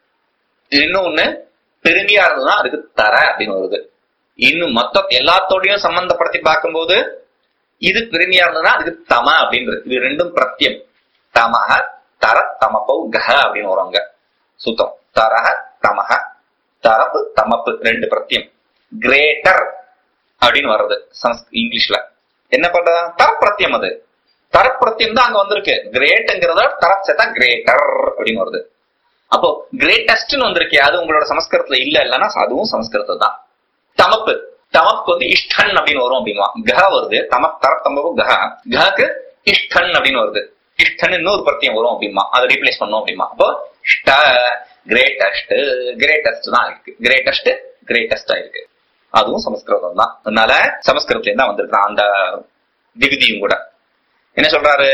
இன்னொன்னு பெருமையா இருந்ததுன்னா அதுக்கு தர அப்படின்னு வருது. இன்னும் மொத்த எல்லாத்தோடையும் சம்பந்தப்படுத்தி பார்க்கும்போது இது பெருமையா இருந்ததுன்னா அதுக்கு தம அப்படின்றது. இது ரெண்டும் பிரத்யம். தமக தர தமபௌ கஹ அப்படின்னு வருவாங்க சுத்தம். தரக தமக தரப்பு தமப்பு ரெண்டு பிரத்யம். கிரேட்டர் அப்படின்னு வர்றது இங்கிலீஷ்ல என்ன பண்ற தரப்பிரத்தியம். அது தரப்பிரத்தியம் தான் அங்க வந்திருக்கு. கிரேட்ங்கிறத தரச்சதான் கிரேட்டர் அப்படின்னு வருது. அப்போ கிரேட்டஸ்ட்னு வந்திருக்கு. அது உங்களோட சமஸ்கிருதத்துல இல்ல இல்லன்னா அதுவும் சமஸ்கிருதம் தான். தமப்பு தமப்புக்கு வந்து இஷ்டன் அப்படின்னு வரும் அப்படிமா. கஹ வருது. தமப் தரப் தமப்பு கஹ. கஹக்கு இஷ்டன் அப்படின்னு வருது. இஷ்டன் இன்னொரு பிரத்தியம் வரும் அப்படிமா. அதை ரீப்ளேஸ் பண்ணும் அப்படிமா. அப்போ இஷ்ட கிரேட்டஸ்ட் கிரேட்டஸ்ட் தான் இருக்கு. கிரேட்டஸ்ட் கிரேட்டஸ்டா இருக்கு. அதுவும் சமஸ்கிருதம் தான். அதனால சமஸ்கிருதத்துல தான் வந்திருக்கான் அந்த விகுதியும் கூட. என்ன சொல்றாரு?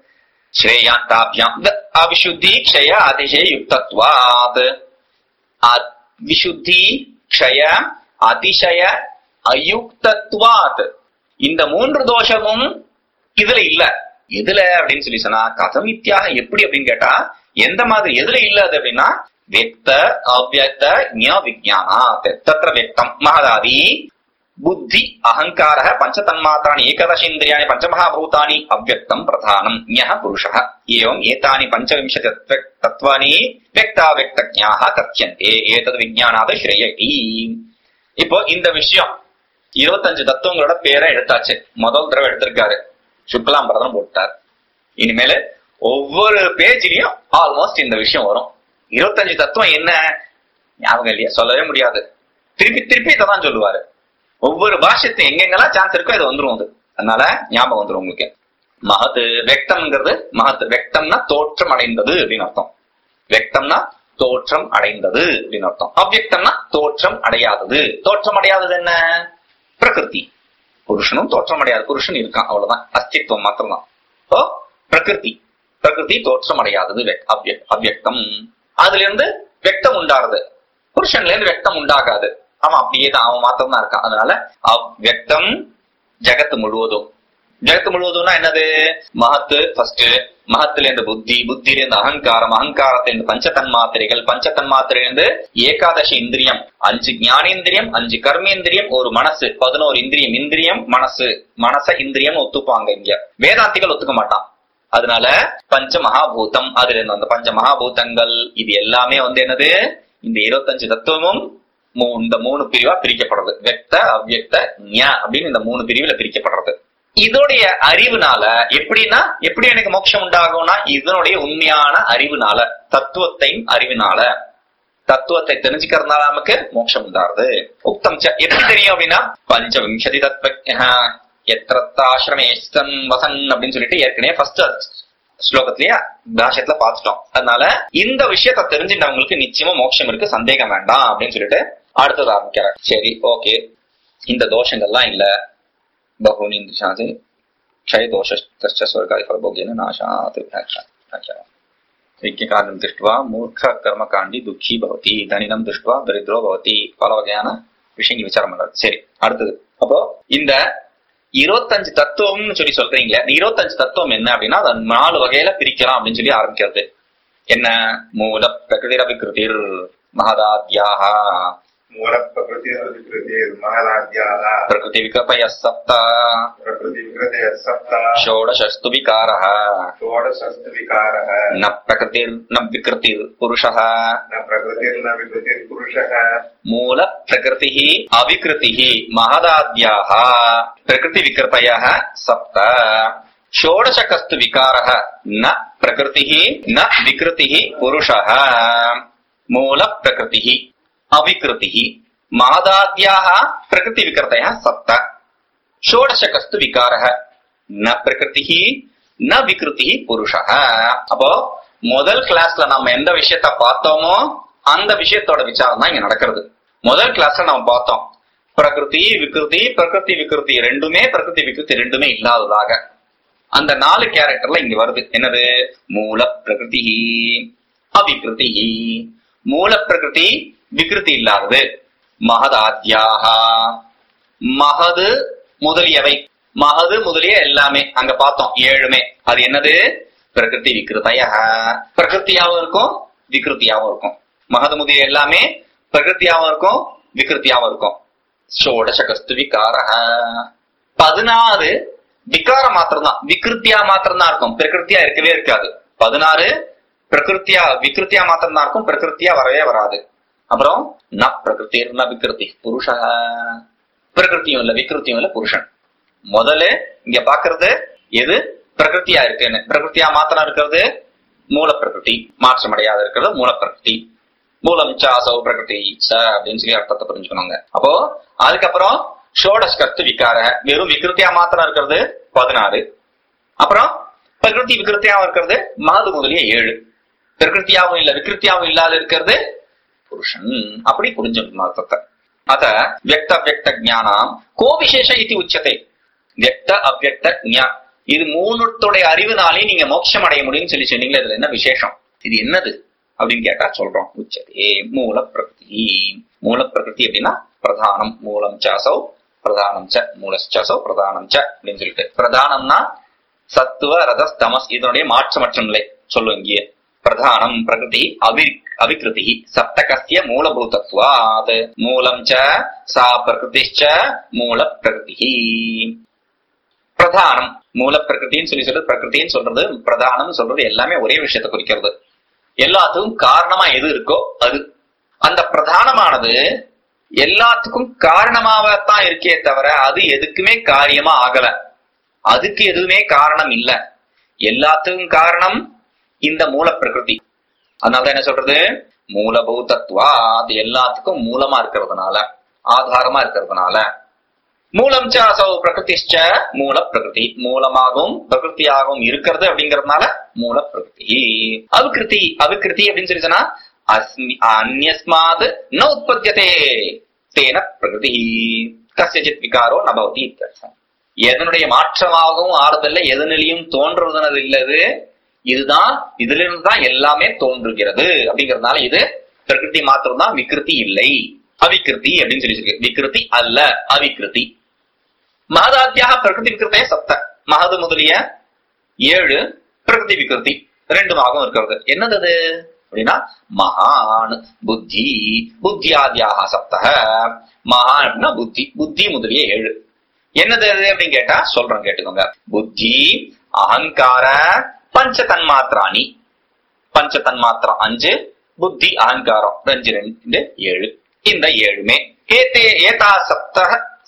ஸ்ரேயான் தாபியாம் அவிசுத்தி க்ஷய அதிசய யுக்தத்வாத். விசுத்தி க்ஷய அதிசய அயுக்தத்வாத். இந்த மூன்று தோஷமும் இதுல இல்ல. எதுல அப்படின்னு சொல்லி சொன்னா கதமித்யாக எப்படி அப்படின்னு கேட்டா எந்த மாதிரி எதுல இல்ல அது அப்படின்னா व्यक्त अव्यक्त ज्ञ विज्ञानात् तत्र व्यक्तम महदादि बुद्धि अहंकारः पंचतन्मात्राणि एकादशेन्द्रियाणि पंचमहाभूतानि अव्यक्तम प्रधानम ज्ञः पुरुषः एवं एतानि पंचविंशति तत्त्वानि व्यक्ताव्यक्तज्ञाः कथ्यन्ते एतद् विज्ञानात् श्रेयति. இப்போ இந்த விஷயம் இருபத்தஞ்சு தத்துவங்களோட பேரை எடுத்தாச்சு. முதல் தடவை எடுத்திருக்காரு, சுக்லாம்பரதம் போட்டார். இனிமேல ஒவ்வொரு பேஜ்லயும் ஆல்மோஸ்ட் இந்த விஷயம் வரும். இருபத்தஞ்சு தத்துவம் என்ன ஞாபகம் இல்லையா? சொல்லவே முடியாது. திருப்பி திருப்பி இதான் சொல்லுவாரு. ஒவ்வொரு பாஷத்தையும் எங்கெங்கெல்லாம் சான்ஸ் இருக்கோ இது வந்துரும். அது அதனால ஞாபகம் வந்துரும் உங்களுக்கு. மகத்து வெக்தம்ங்கிறது மகத்து வெக்தம்னா தோற்றம் அடைந்தது அப்படின்னு அர்த்தம். வெக்தம்னா தோற்றம் அடைந்தது அப்படின்னு அர்த்தம். அவ்யக்தம்னா தோற்றம் அடையாதது. தோற்றம் அடையாதது என்ன? பிரகிருதி. புருஷனும் தோற்றம் அடையாது. புருஷன் இருக்கான், அவ்வளவுதான். அஸ்தித்வம் மாத்திரம்தான். இப்போ பிரகிருதி பிரகிருதி தோற்றம் அடையாதது அவ்யக்தம். அதுல இருந்து வெக்தம் உண்டாறது. புருஷன்ல இருந்து வெக்தம் உண்டாகாது. அவன் அப்படியே தான், அவன் மாத்திரம் தான் இருக்கான். அதனால அவ்யக்தம் ஜெகத்து முழுவதும். ஜெகத்து முழுவதும்னா என்னது? மகத்து ஃபர்ஸ்ட், மகத்துல இருந்து புத்தி, புத்தியில இருந்து அகங்காரம், அகங்காரத்திலிருந்து பஞ்ச தன்மாத்திரைகள், பஞ்ச தன்மாத்திரையிலிருந்து ஏகாதசி இந்திரியம், அஞ்சு ஞானேந்திரியம், அஞ்சு கர்மேந்திரியம், ஒரு மனசு, பதினோரு இந்திரியம். இந்திரியம் மனசு, மனச இந்திரியம் ஒத்துப்பாங்க இங்க. வேதாந்திகள் ஒத்துக்க மாட்டான். அதனால பஞ்ச மகாபூதம், அதுல இருந்து அந்த பஞ்ச மகாபூதங்கள், இது எல்லாமே வந்து என்னது? இந்த இருபத்தஞ்சு தத்துவமும் இந்த மூணு பிரிவா பிரிக்கப்படுறது. வெக்த அவ்யக்த ஞ அப்படின்னு இந்த மூணு பிரிவுல பிரிக்கப்படுறது. இதோடைய அறிவுனால எப்படின்னா எப்படி எனக்கு மோட்சம் உண்டாகும்னா இதனுடைய உண்மையான அறிவுனால, தத்துவத்தையும் அறிவினால, தத்துவத்தை தெரிஞ்சுக்கிறதுனால நமக்கு மோட்சம் உண்டாருது. உக்தம் எப்படி தெரியும் அப்படின்னா பஞ்சவிம்சதி தத்வ எத்திரத்தாசிரமேஸ்தன் வசன் அப்படின்னு சொல்லிட்டு ஏற்கனவே ஃபர்ஸ்ட் ஸ்லோகத்திலேயே பாஷ்யத்துல பார்த்துட்டோம். அதனால இந்த விஷயத்த தெரிஞ்சுட்டவங்களுக்கு நிச்சயமா மோட்சம் இருக்கு, சந்தேகம் வேண்டாம் அப்படின்னு சொல்லிட்டு அடுத்தது ஆரம்பிக்கிறார். சரி, ஓகே, இந்த தோஷங்கள்லாம் இல்ல. பகுனி க்ஷய தோஷ ஸ்வர்காதி ஃபலபோகேன நாசாத் காரணம் திருஷ்டுவா மூர்க்க கர்மகாண்டி துக்கி பவதி தனினம் திருஷ்டுவா தரித்ரோ பவதி. பல வகையான விஷயங்கள் விசாரம் பண்றாரு. சரி, அடுத்தது அப்போ இந்த இருபத்தஞ்சு தத்துவம்னு சொல்லி சொல்றீங்களே, அந்த இருபத்தஞ்சு தத்துவம் என்ன அப்படின்னா அதை நாலு வகையில பிரிக்கலாம் அப்படின்னு சொல்லி ஆரம்பிக்கிறது. என்ன? மூல பிரகிருதி அபிகிருதிர் மகதாத்யாக, மூல பிரகிருதி அபிகிருதிர் மகதாத்யாக, பிரகிருதி விகல்பய சப்த, பிரகிருதி விகல்பய சப்த, ஷோடசஸ்து விகாரः, ஷோடசஸ்து விகாரः, ந பிரகிருதிர் ந விகிருதிர் புருஷः, ந பிரகிருதிர் ந விகிருதிர் புருஷः, மூல பிரகிருதிः அவிகிருதிः மகதாத்யாக, பிரகிருதி விகல்பயः சப்த, ஷோடசகஸ்து விகாரः, ந பிரகிருதிः ந விகிருதிः புருஷः, மூல பிரகிருதிः அவிகிருதிः மகதாத்யாக, பிரகிருதி விகல்பயः சப்த, ஷோடசகஸ்து விகாரः, ந பிரகிருதிः ந விகிருதிः புருஷः. அப்போ முதல் கிளாஸ்ல நம்ம எந்த விஷயத்த பார்த்தோமோ அந்த விஷயத்தோட விசாரம் தான் இங்க நடக்கிறது. முதல் கிளாஸ்ல நம்ம பார்த்தோம் பிரகிருதி விகிருதி, பிரகிருதி விகிருதி ரெண்டுமே, பிரகிருதி விகிருதி ரெண்டுமே இல்லாததாக. அந்த நாலு கேரக்டர்ல இங்க வருது. என்னது? மூல பிரகிருதி அவிகிருதி, மூல பிரகிருதி விகிருதி இல்லாதது, மகதாத்யாக, மகது முதலியவை, மகது முதலிய எல்லாமே அங்க பார்த்தோம் ஏழுமே. அது என்னது? பிரகிருதி விகிருதய, பிரகிருத்தியாவும் இருக்கும் விகிருத்தியாவும் இருக்கும். மகது முதலிய எல்லாமே பிரகிருத்தியாவும் இருக்கும் விகிருத்தியாவும் இருக்கும். ஷோடசகஸ்து விகாரः, பதினாறு விகாரம் மாத்திரம் தான், விகிருத்தியா மாத்திரம் தான் இருக்கும், பிரகிருத்தியா இருக்கவே இருக்காது. பதினாறு பிரகிருத்தியா விகிருத்தியா மாத்திரம் தான் இருக்கும், பிரகிருத்தியா வரவே வராது. அப்புறம் ந பிரகிருதி ந விகிருதி புருஷ, பிரகிருத்தியும் இல்ல விகிருத்தியும் இல்ல புருஷன். முதல்ல இங்க பாக்குறது எது பிரகிருத்தியா இருக்குன்னு, பிரகிருத்தியா மாத்திரம் இருக்கிறது மூல பிரகிருதி, மாற்றம் அடையாத இருக்கிறது மூல பிரகிருதி. மூலம் சாசோ பிரகிருதி அப்படின்னு சொல்லி அர்த்தத்தை புரிஞ்சுக்கணுங்க. அப்போ அதுக்கப்புறம் ஷோடஸ்கர்த்து விகார, வெறும் விகிருத்தியா மாத்திரம் இருக்கிறது பதினாறு. அப்புறம் பிரகிருதி விகிருத்தியாவும் இருக்கிறது மகது முதலிய ஏழு. பிரகிருத்தியாவும் இல்ல விகிருத்தியாவும் இல்லாத இருக்கிறது புருஷன். அப்படி புரிஞ்சுக்கணும் அர்த்தத்தை. அத வியக்த அவ்யக்த ஞானம் கோ விசேஷ இது உச்சத்தை. வியக்த அவ்யக்த ஞா, இது மூணுத்துடைய அறிவுனாலே நீங்க மோட்சம் அடைய முடியும்னு சொல்லி சொன்னீங்களா, இதுல என்ன விசேஷம், இது என்னது அப்படின்னு கேட்டா சொல்றோம். உச்சதே மூல பிரகிருதி. மூல பிரகிருதி அப்படின்னா பிரதானம், மூலம் சாசோ பிரதானம் ச, மூலச்சோ பிரதானம் ச அப்படின்னு சொல்லிட்டு, பிரதானம்னா சத்துவ ரஜஸ் தமஸ் இதனுடைய மாற்றமற்ற நிலை சொல்லுவோம் இங்கே. பிரதானம் பிரகிருதி அவி அவிகிருதி சப்தகஸ்ய மூலபூதத்வாத், மூலம் ச சா பிரகிருதிச்ச மூல பிரகிருதி. பிரதானம் மூல பிரகிருத்தின்னு சொல்லி சொல்றது, பிரகிருத்தின்னு சொல்றது பிரதானம் சொல்றது எல்லாமே ஒரே விஷயத்தை குறிக்கிறது. எல்லாத்துக்கும் காரணமா எது இருக்கோ அது. அந்த பிரதானமானது எல்லாத்துக்கும் காரணமாகத்தான் இருக்கே தவிர அது எதுக்குமே காரியமா ஆகல. அதுக்கு எதுவுமே காரணம் இல்ல. எல்லாத்துக்கும் காரணம் இந்த மூல பிரகிருதி. அதனாலதான் என்ன சொல்றது, மூலபூதத்வா, அது எல்லாத்துக்கும் மூலமா இருக்கிறதுனால, ஆதாரமா இருக்கிறதுனால. மூலம் சாசோ பிரகிருதிச்ச மூல பிரகிருதி, மூலமாகவும் பிரகிருத்தியாகவும் இருக்கிறது அப்படிங்கறதுனால மூல பிரகிருதி. அவிகிருதி அவிகிருதி அப்படின்னு சொல்லி சொன்னா அஸ்மி அந்யஸ்மாத் ந உற்பத்தியதே தேன பிரகிருதி கஸ்யசித் விகாரோ ந பவதி இத்யர்த்தம். எதனுடைய மாற்றமாகவும் ஆறுதல்ல எதனிலையும் தோன்றுவதனது இல்லது, இதுதான் இதுல இருந்து தான் எல்லாமே தோன்றுகிறது அப்படிங்கறதுனால இது பிரகிருதி மாத்திரம் தான், விகிருதி இல்லை. அவிகிருதி அப்படின்னு சொல்லி விகிருதி அல்ல அவிகிருதி. மகதாத்தியாக பிரகிருதி விகிருத்தைய சப்த, மகது முதலிய ஏழு பிரகிருதி விகிருதி ரெண்டுமாகவும் இருக்கிறது. என்னது அது அப்படின்னா மகான் புத்தி, புத்தியாதியாக சப்தக. மகான் அப்படின்னா புத்தி, புத்தி முதலிய ஏழு. என்னது அது அப்படின்னு கேட்டா சொல்றோம், கேட்டுக்கோங்க. புத்தி அகங்கார பஞ்ச தன்மாத்திராணி, பஞ்ச தன்மாத்திரம் அஞ்சு, புத்தி அகங்காரம் ரெண்டு ரெண்டு ஏழு. இந்த ஏழுமே ஏதே ஏதா சப்த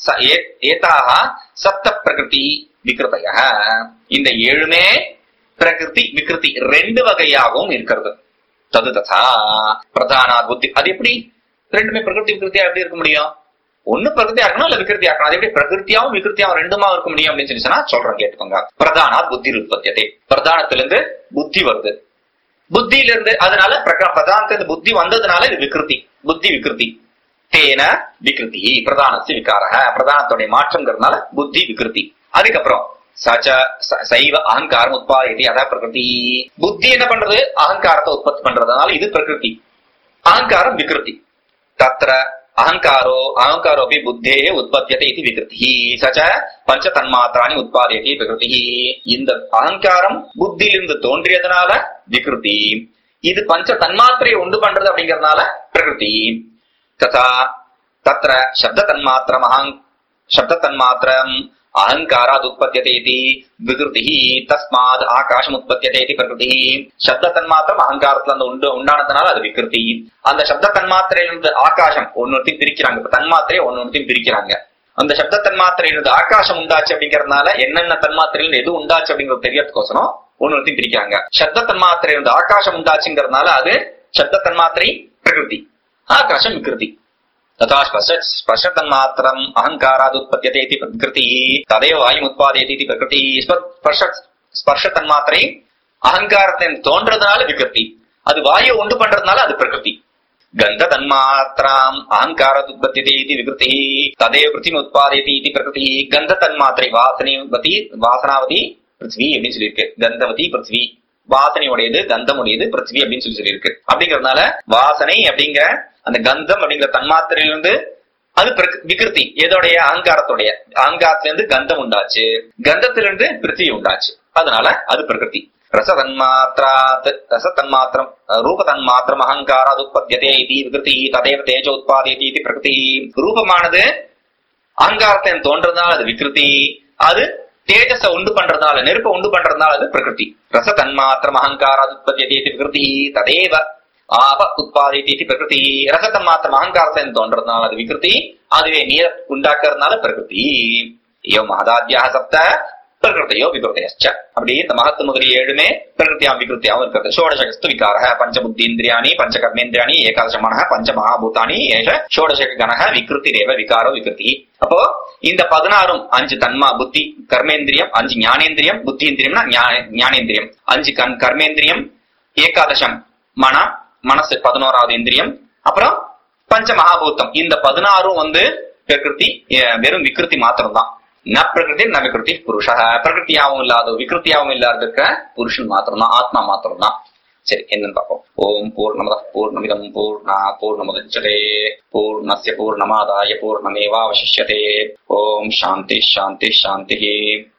ஏதாக சப்த பிரகிருதி விகிருதய, இந்த ஏழுமே பிரகிருதி விகிருதி ரெண்டு வகையாகவும் இருக்கிறது. தது ததா பிரதான புத்தி, அது எப்படி ரெண்டுமே பிரகிருதி விகிருத்தியா எப்படி இருக்க முடியும்? ஒண்ணு பிரகிருத்தியா இருக்கணும் இல்ல விகிருத்தியா இருக்கணும். அது எப்படி பிரகிருத்தியாவும் விகிருத்தியாவும் ரெண்டுமா இருக்க முடியும் அப்படின்னு சொல்லி சொன்னா சொல்றேன், கேட்டுக்கோங்க. பிரதான புத்தி உற்பத்தியதே, பிரதானத்திலிருந்து புத்தி வருது, புத்தியில இருந்து அதனால பிரதானத்திலிருந்து புத்தி வந்ததுனால இது விகிருதி, புத்தி விகிருதி. தேன விகிருதி பிரதானசி விகாரக, பிரதானத்துடைய மாற்றம்ங்கிறதுனால புத்தி விகிருதி. அதுக்கப்புறம் சச்ச சைவ அகங்காரம் உற்பத்தி, அதான் பிரகிருதி. புத்தி என்ன பண்றது, அகங்காரத்தை உற்பத்தி பண்றதுனால இது பிரகிருதி, அகங்காரம் விகிருதி. தத்ர அகங்காரோ அகங்காரோபி புத்தே உற்பத்தியதே இது விகிருதி சச்ச பஞ்ச தன்மாத்திராணி உற்பத்தியதே விகிருதி. இந்த அகங்காரம் புத்தியிலிருந்து தோன்றியதுனால விகிருதி, இது பஞ்ச தன்மாத்திரையை உண்டு பண்றது அப்படிங்கறதுனால பிரகிருதி. ததா தத்ர சப்த தன்மாத்திரம் அஹங் சப்த தன்மாத்திரம் அகங்காராத் உற்பத்தியதே இதி விகிருதி தஸ்மாத் ஆகாசம் உற்பத்தியதே இதி பிரகிருதி. சப்த தன்மாத்திரம் அகங்காரத்துல இருந்து உண்டு உண்டானதுனால அது விகிருதி. அந்த சப்த தன்மாத்திரையிலிருந்து ஆகாசம் ஒன்னொருத்தையும் பிரிக்கிறாங்க. இப்ப தன்மாத்திரையை ஒன்னொருத்தையும் பிரிக்கிறாங்க. அந்த சப்த தன்மாத்திரையிலிருந்து ஆகாசம் உண்டாச்சு அப்படிங்கறதுனால என்னென்ன தன்மாத்திரையிலிருந்து எது உண்டாச்சு அப்படிங்கறது தெரியறதுக்கோசரம் ஒன்னொருத்தையும் பிரிக்கிறாங்க. சப்த தன்மாத்திரையிலிருந்து ஆகாசம் உண்டாச்சுங்கிறதுனால அது சப்த தன்மாத்திரை பிரகிருதி, ஆகாசம் விகிருதி. तथा स्पर्श तन्मात्रम् अहंकारात् उत्पद्यते इति प्रकृति तदेव वायुम् उत्पादयति इति प्रकृति. स्पर्श स्पर्श तन्मात्रै अहंकारत्तिन तोன்றதுனால விகிருதி, அது வாயு உண்டு பண்றதுனால அது பிரகிருதி. गंध तन्मात्राम् अहंकारात् उत्पद्यते इति विकृति तदेव पृथ्वीम् उत्पादयति इति प्रकृति. गंध तन्मात्रै वासनेवती वासनावती पृथ्वी அப்படின்னு சொல்லியிருக்கு. கந்தவதி பிருத்வி, வாசனை உடையது கந்தம் உடையது பிருத்வி அப்படின்னு சொல்லி சொல்லியிருக்கு. அப்படிங்கறதுனால வாசனை அப்படிங்கிற அந்த கந்தம் அப்படிங்கிற தன்மாத்திரையிலிருந்து அது விகிருதி, எதோடைய அகங்காரத்துடைய அகங்காரத்துல இருந்து கந்தம் உண்டாச்சு, கந்தத்திலிருந்து பிருத்திவி உண்டாச்சு, அதனால அது பிரகிருதி. ரச தன்மாத்திராத் ரச தன்மாத்திரம் ரூப தன்மாத்திரம் அகங்காராத் உற்பத்தியதே இதி விகிருதி ததேவ தேஜோ உற்பத்தியதே இதி பிரகிருதி. ரூபமானது அகங்காரத்தை தோன்றதுனால அது விகிருதி, அது தேஜஸ உண்டு பண்றதுனால நெருப்ப உண்டு பண்றதுனால அது பிரகிருதி. ரச தன்மாத்திரம் அகங்காராத் உற்பத்தியதே இதி விகிருதி ததேவ ஆப உற்பத்தியதே இதி பிரகிருதி. ரச தன்மாத்திரம் அகங்காரத்தை தோன்றதுனால அது விகிருதி, அதுவே நீர் உண்டாக்குறதுனால பிரகிருதி. யோ மகதாத்யா சப்த பிரகிருத்தையோ விகிருத்தையச்ச. அப்படி இந்த மகத்து முதலிய ஏழுமே பிரகிருத்தியாம் விகிருத்தியாவும் இருக்கிறது. ஷோடசகஸ்து விகாரः பஞ்சபுத்தீந்திரியாணி பஞ்ச கர்மேந்திரியாணி ஏகாதச மனः பஞ்ச மகாபூதானி ஏஷ ஷோடசக கணः விகிருத்திரேவ விகாரோ விகிருதி. அப்போ இந்த பதினாறும் அஞ்சு தன்மா புத்தி கர்மேந்திரியம், அஞ்சு ஞானேந்திரியம், புத்தியேந்திரியம்னா ஞானேந்திரியம், அஞ்சு கண் கர்மேந்திரியம், ஏகாதசம் மன மனசு பதினோராவது இந்திரியம், அப்புறம் பஞ்ச மகாபூத்தம், இந்த பதினாறும் வந்து பிரகிருதி வெறும் விகிருதி மாத்திரம் தான். ந பிரகிருதி ந விகிருதி புருஷ. பிரகிருத்தியாவும் இல்லாத விகிருத்தியாவும் இல்லாத இருக்க புருஷன் மாத்திரம் தான், ஆத்மா மாத்திரம் தான். சரி, என்னன்னு பார்ப்போம். ஓம் பூர்ணமத பூர்ணமிதம் பூர்ணா பூர்ணமுதச்யதே பூர்ணஸ்ய பூர்ணமாதாய பூர்ணமேவாவசிஷ்யதே. ஓம் சாந்தி சாந்தி சாந்தி.